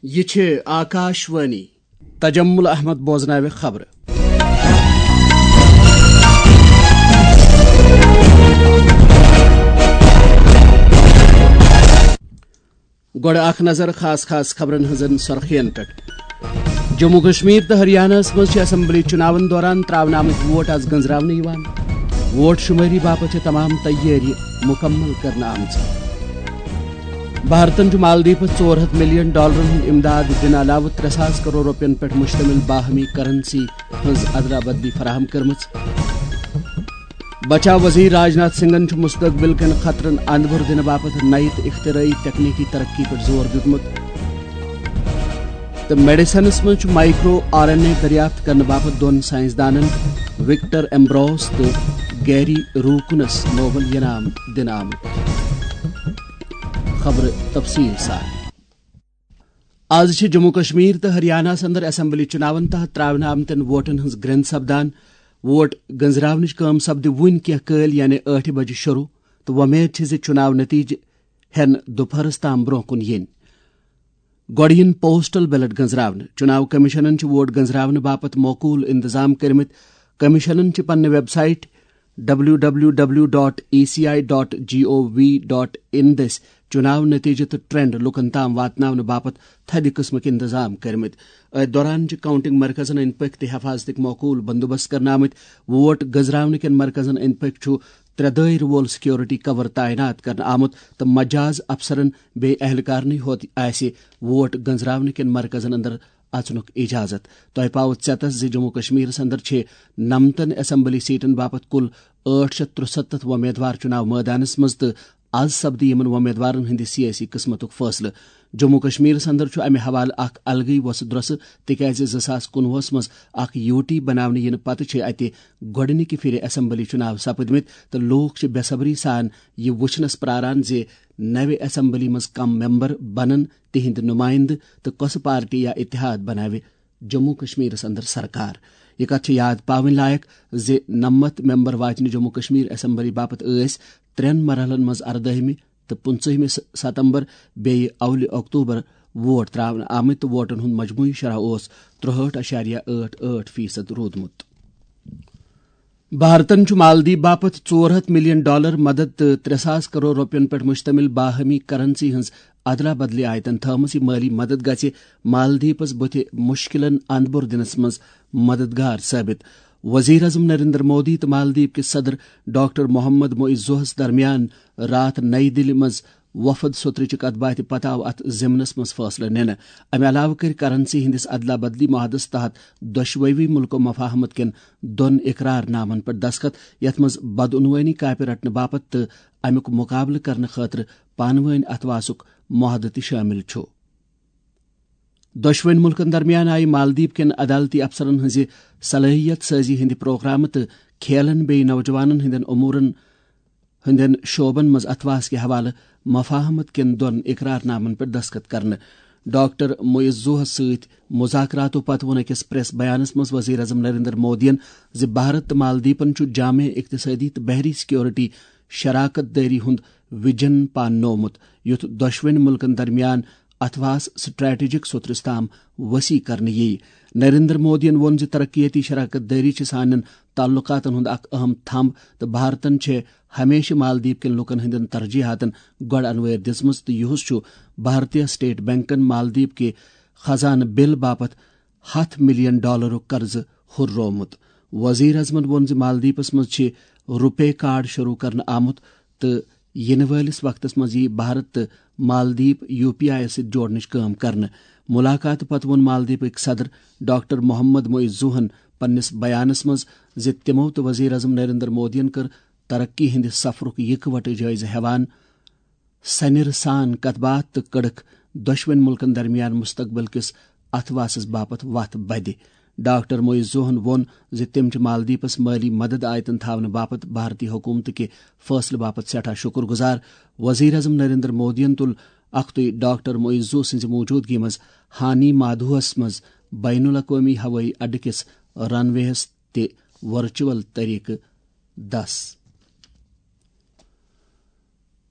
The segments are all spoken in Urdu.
یہ آکاشوانی تجمل احمد بوزناوِ خبر. گوڑ اخ نظر خاص خبرن ہزن سرخین پہ. جموں کشمیر تو ہریانہ مز اسمبلی چناون دوران تراون آمت ووٹ آز گنزراون. ووٹ شماری باپت تمام تیاری مکمل کرنا آمت. بھارتن مالدیپس $400 ملین ہند امداد دن علاوہ 3,000 کروڑ روپین پہ مشتمل باہمی کرنسی ہز ادلا بدلی فراہم کرمچ. بچاؤ وزیر راجناتھ سنگھن مستقبل کن خطرن اندبر دن باپت نئی اختراعی تکنیکی ترقی پہ زور دیتمت. تو میڈیسنس مز مائکرو RNA دریافت کرنے باپت دون سائنسدانن وکٹر ایمبروس تو گیری روکنس نوبل انعام دن آمت. خبر تفصیل سان. آز جموں کشمیر تو ہریانہ اندر اسمبلی چناون تحت تراون آمتن ووٹن ہز گرند سپدان. ووٹ گنزراونچ کام سپد ون کی قل یعنی 8 بجے شروع تو ومید چناو نتیجہ ہن دوپہرس تام برہ کن ین. گوڑ پوسٹل بیلٹ گنزراون. چناو کمیشنن ووٹ گنزراون باپت موقول انتظام کرمت. کمیشنن پنہ ویب سائٹ www.eci.gov.in دس چناو نتیجہ تو ٹرینڈ لکن تام واتن باپت تھد قسمک انتظام کرمت. دوران کاؤنٹنگ مرکزن اند پک تہ حفاظتک موقول بندوبست کرنا آمت. ووٹ گنزراون کن مرکزن اند پک 3 دائر وول سیکورٹی کور تعینات کرنا آمت تو مجاز افسرن بے اہلکارن ہوت آسہ ووٹ گنزراون کن مرکزن اندر اچنک اجازت. تہ پاؤ ژیتس جموں کشمیر اندر 90 اسمبلی سیٹن باپت کل 863 ومیدوار چناو میدانس مز تو آز سپدی یمن ومیدوارن ہند سیاسی قسمتک فیصلہ. جموں کشمیر اندر امہ حوالہ اخ الگی وس درس تکیاز 2019 مز اخ یوٹی بناونہ ین پتہ اتہ گۄڈنکہ پھر اسمبلی چناو سپدمت تو لوک بے صبری سان یہ وچھنس پراران زِ نوِ اسمبلی مز کم ممبر بنن تہند نمائندہ تو کس پارٹی یا اتحاد بناوِ جموں کشمیر اندر سرکار. یہ کت یاد پاون لائق زِ 90 ممبر واجنہ جموں کشمیر اسمبلی باپت 3 مرحلن مز 14 تو 15 ستمبر بیٚیہِ اول اکتوبر ووٹ تراون آمت تو ووٹن ہند مجموعی شرح 63.88% روٗدمُت. بھارتن مالدیپ باپت $400 ملین مدد تو 3,000 کروڑ روپین پہ مشتمل باہمی کرنسی ہز ادلا بدلی آیتن تھمس. یہ مالی مدد گژھِ مالدیپس بُتھِ مشکلن اندبر دنس مز مددگار ثابت. وزیر اعظم نریندر مودی تو مالدیپ کس صدر ڈاکٹر محمد معیزوہس درمیان رات نئی دہلی مز وفد سترچ کت باتھ پتہ آو ات ضمنس مز فیصلہ ننہ. امہ علاوہ کر کرنسی ہندس ادلا بدلی معاہدس تحت دۄشوٕیی ملکو مفاہمت کن 2 اقرار نامن پر دستخط یتھ مز بدعنوانی کاپہ رٹنہ باپت تو امیک مقابلہ کرنے خاطر پانوین اتواسک معاہدہ تہ شامل چھُ. دۄشوٕنی ملکن درمیان آئی مالدیپ کن عدالتی افسرن ہز صلاحیت سازی ہند پروگرام تو کھیلن بیٚیہِ نوجوانن ہندین امورن ہندین شعبن مز اتواس کے حوالہ مفاہمت کن 2 اقرار نامن پر دستخط کرنے. ڈاکٹر معیزوہس ست مذاکراتو پتہ وون أکس پریس بیانس مز وزیر اعظم نریندر مودین زِ بھارت تو مالدیپن جامع اقتصادی تو بحری سیکورٹی شراکت داری ہند ویژن پاننومت یُتھ دۄشوٕنی ملکن درمیان اتواس سٹریٹجک سترس تام وسیع کرنے یی. نریندر مودین وون زِ ترقیاتی شراکت داری سانین تعلقاتن ہند اخ اہم تھمب تو بھارتن ہمیشہ مالدیپ کن لکن ہندین ترجیحاتن گۄڈ انویر دِژمٕژ تہٕ یُہُس چھُ بھارتیہ سٹیٹ بینکن مالدیپ کے خزانہ بل باپت $100 ملین قرضہ ہُررومت. وزیر اعظمن وون زِ مالدیپس مز روپے کارڈ شروع کرنے آمت تو ینہٕ وٲلس وقتس مز یی بھارت تو مالدیپ UPI سۭتۍ جوڑنٕچ کٲم کرنے. ملاقات پتہ وون مالدیپک صدر ڈاکٹر محمد معیزوہن پننس بیانس مز زِ تمو تو وزیر اعظم نریندر مودین کر ترقی ہندس سفرک یکوٹہ جائزہ ہیوان سنر سان کت باتھ تو کڑک دۄشوٕنی ملکن درمیان مستقبل کس اتھواسس باپت وتھ بدِ. ڈاکٹر معیزوہن وون زِ تم مالدیپس مالی مدد آیتن تھاونہ باپت بھارتی حکومت کے فیصلہ باپت سٹھاہ شکر گزار. وزیر اعظم نریندر مودین تل اختی ڈاکٹر معیزو سنز موجودگی مز ہانی مادھوس مز بین الاقوامی ہوئی اڈہ کس رن ویس تہ ورچوئل طریقہ دس.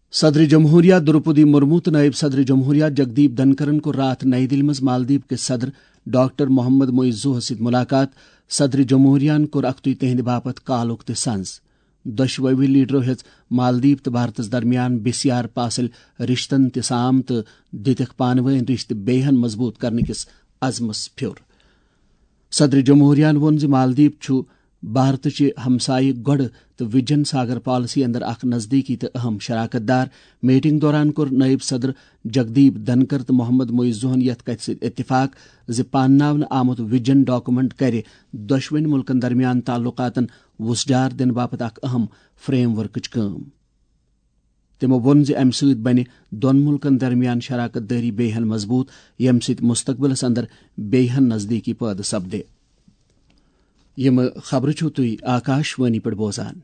صدر جمہوریہ द्रौपदी मुर्मू تو نائب صدر جمہوریہ جگدیپ دھنکرن کو رات نئی دل مز مالدیپ کے صدر ڈاکٹر محمد معیزو ست ملاقات. صدر جمہوریہ کور اختوی تہند باپت کالک تہ سنز. دشوئی لیڈرو ہیژ مالدیپ تو بھارتس درمیان بسیار پاسل رشتن تہ سام تو دتک پانوین رشتہ بیہن مضبوط کرنے کس عزمس پھر. صدر جمہوریہ وون ز مالدیپ چھ بھارت چہ ہمسائہ گڑ تو وجن ساگر پالسی اندر اخ نزدیکی تو اہم شراکت دار. میٹنگ دوران کور نائب صدر جگدیپ دھنکر تو محمد معیزوہن یت کتھ ست اتفاق ز پانناون آمت وجن ڈاکومنٹ کرِ دشوین ملکن درمیان تعلقاتن وسڈار دن باپت اخ اہم فریم ورکچ کام. تمو وون ز امہ سۭتۍ بنہِ دون ملکن درمیان شراکت داری بیہن مضبوط یم سۭتۍ مستقبلس اندر بیہن نزدیکی پٲدٕ سپدِ. یم خبر چھو تُہۍ آکاشوانی پٮ۪ٹھ بوزان.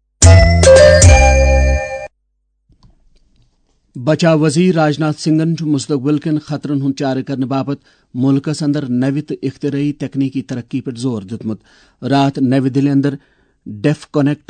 بچاو وزیر راجناتھ سنگھن مستقبل کن خطرن ہند چارہ کرنے باپت ملکس اندر نوِ تو اختراعی تکنیکی ترقی پہ زور دتمت. رات نو دلہِ اندر ڈیف کنیکٹ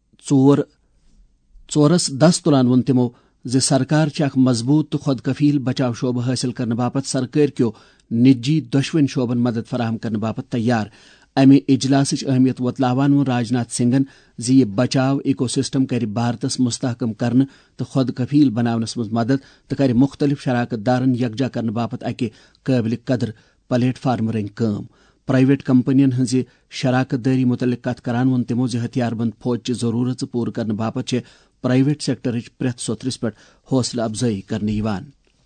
ژورس دس تلان وون تمو ز سرکار چھ اخ مضبوط تو خود کفیل بچاو شعبہ حاصل کرنے باپت سرکار کیو نجی دشوین شعبن مدد فراہم کرنے باپت تیار. امہ اجلاسچ اہمیت وتلاوان وون راجناتھ سنگھن ز یہ بچاو ایکو سسٹم کر بھارتس مستحکم کرنے تو خود کفیل بناونس مز مدد تو کر مختلف شراکت دارن یکجا کرنے باپت اکہ قابل قدر پلیٹ فارم رنگ کام. پرائیویٹ کمپنین ہز شراکت داری متعلق کت کران وون تمو ز ہتھیار بند فوج ضرورت پور کرنے باپت چھ پرائیویٹ سیکٹرچ پریت سوترس پہ حوصلہ افزائی کرنے یوان.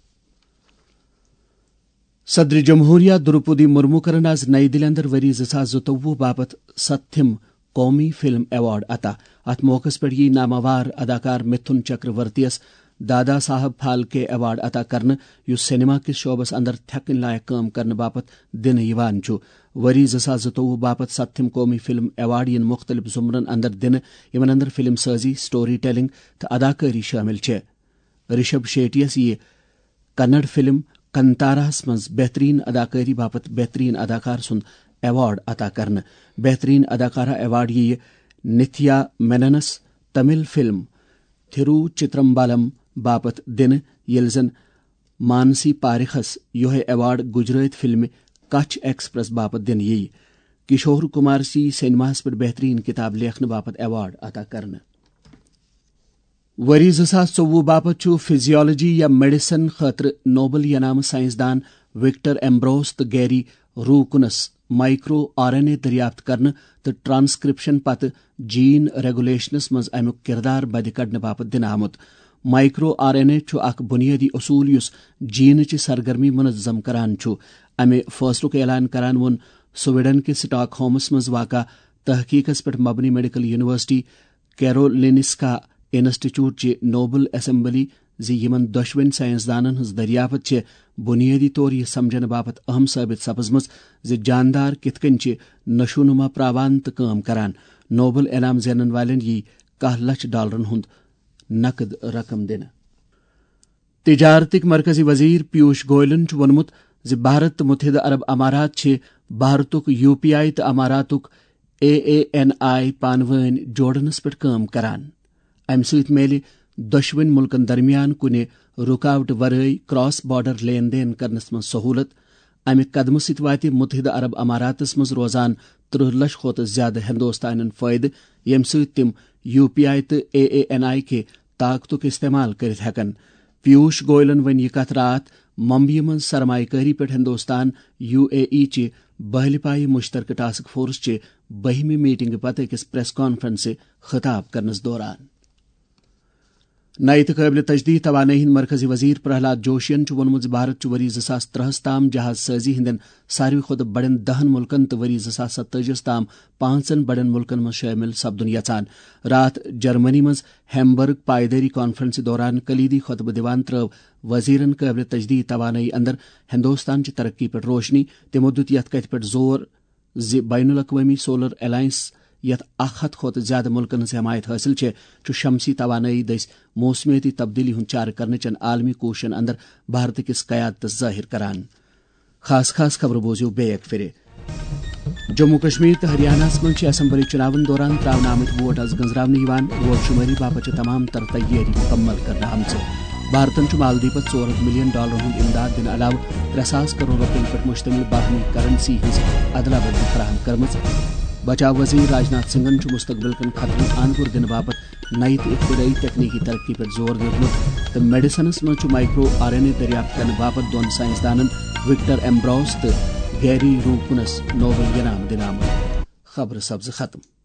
صدر جمہوریہ द्रौपदी मुर्मू کرن آز نئی دل اندر وری 2024 باپت 7th قومی فلم ایوارڈ عطا. ات موقع پہ یہ نامور اداکار متھن چکرورتیس دادا صاحب پھالکے ایوارڈ عطا کرنے یس سینما کس شعبس اندر تھکن لائق کام کرنے باپت دن یوان چھ. وری 2024 باپت 7th قومی فلم ایوارڈ ین مختلف زمرن اندر دن یمن اندر فلم سازی، سٹوری ٹیلنگ تو اداکاری شامل چھ. رشب شیٹیس یہ کنڑ فلم کنتاراہس مز بہترین اداکاری باپت بہترین اداکار سند ایوارڈ عطا کرنے. بہترین اداکارہ ایوارڈ یہ نتھیا میننس تمل فلم تھرو چترمبالم باپت دن یل زن مانسی پارکھس یہ award Gujarat film Kutch express باپت دن یی. کشور کمار سی سینماہس پہ بہترین کتاب لیکھنے باپت ایوارڈ عطا کرنے. وری 2024 باپت چھ فزیالوجی یا میڈیسن خاطر نوبل ینامہ سائنسدان وکٹر ایمبروس تو گیری روکنس مائکرو RNA دریافت کرنے تو ٹرانسکرپشن پتہ جین ریگولیشنس مز امیک کردار بدِ کڑنے باپت دن آمت. مائکرو RNA چھ اخ بنیادی اصول یس جین چہ سرگرمی منظم کران چھ. امہ فیصلک اعلان کران وون سویڈن کے سٹاک ہومس مز واقع تحقیقس پہ مبنی میڈیکل یونیورسٹی کیرولینسکا انسٹیٹیوٹ چہ نوبل اسمبلی زِ یمن دشوین سائنسدانن ہز دریافت چھ بنیادی طور یہ سمجھنے باپت اہم ثابت سپزمژ زِ جاندار کتھ کن چھ نشو نما پراوان تو کام کران. نوبل انعام زینن والن یہ $1 لچھ ہند نقد رقم دن. تجارتک مرکزی وزیر پیوش گوئلن وونمت زِ بھارت تو متحدہ عرب امارات چھ بھارتک UPI تو اماراتک AANI پانوین جوڑنس پہ کام کران. امہ سۭتۍ میلہِ دشوین ملکن درمیان کُنہِ رکاوٹ ورٲے کراس بارڈر لین دین کرنس مز سہولت. امہ قدمہ سۭتۍ واتہِ متحدہ عرب اماراتس مز روزان 30 لچھ کھۄتہٕ زیادٕ ہندوستانن فٲیدٕ ییٚمہِ سۭتۍ تِم UPI تہٕ AANI کے طاقتُک استعمال کٔرِتھ ہٮ۪کن. پیوش گوئلن ون یہ کتھ رات ممبئی مز سرمایہ کاری پہ ہندوستان UAE چہ بہلہِ پایہِ مشترکہ ٹاسک فورس چہ 12ہمہِ میٹنگ پتہ أکس پریس کانفرنس خطاب کرنس دوران. نئے تو قابل تجدید توانائی ہند مرکزی وزیر پرہلاد جوشین وونمت بھارت وری 2030 تام جہاز سازی ہندین ساروی کھۄتہٕ بڑین 10 ملکن تو وری 2047 تام 5 بڑین ملکن مز شامل سپدن یژان. رات جرمنی مز ہیمبرگ پائیداری کانفرنس دوران کلیدی خطبہ دیوان ترٲو وزیرن قابل تجدید توانائی اندر ہندوستان چہ ترقی پہ روشنی. تمو دِیُت یتھ کتھ پہ زور زِ بین الاقوامی سولر الائنس یتھ 100 کھۄتہٕ زیادہ ملکن ہز حمایت حاصل چھ شمسی توانائی دٔسۍ موسمیاتی تبدیلی ہند چارہ کرنے چن عالمی کوششن اندر بھارت کس قیادتس ظاہر کران. خاص خبر بوزیو بیک پھر. جموں کشمیر تو ہریانہ من اسمبلی چناون دوران تراؤن آمت ووٹ از گنزراون ووٹ شماری باپت تمام تر تیاری مکمل کرنا آمژ بھارتن مالدیپس $400 ملین ہند امداد دن علاوہ 3,000 کروڑ روپین پہ مشتمل باہمی کرنسی ہز ادلا بدلی فراہم کرمز بچاؤ وزیر راجناتھ سنگھن مستقبل کن خطرن آنکر دن باپت نئی تو ابتدائی تکنیکی ترقی پہ زور دیتمت تو میڈیسنس من مائکرو RNA دریافت کرنے باپت دون سائنسدانن وکٹر ایمبروس تو گیری روپنس نوبل انعام دن آمت. خبر سبز ختم.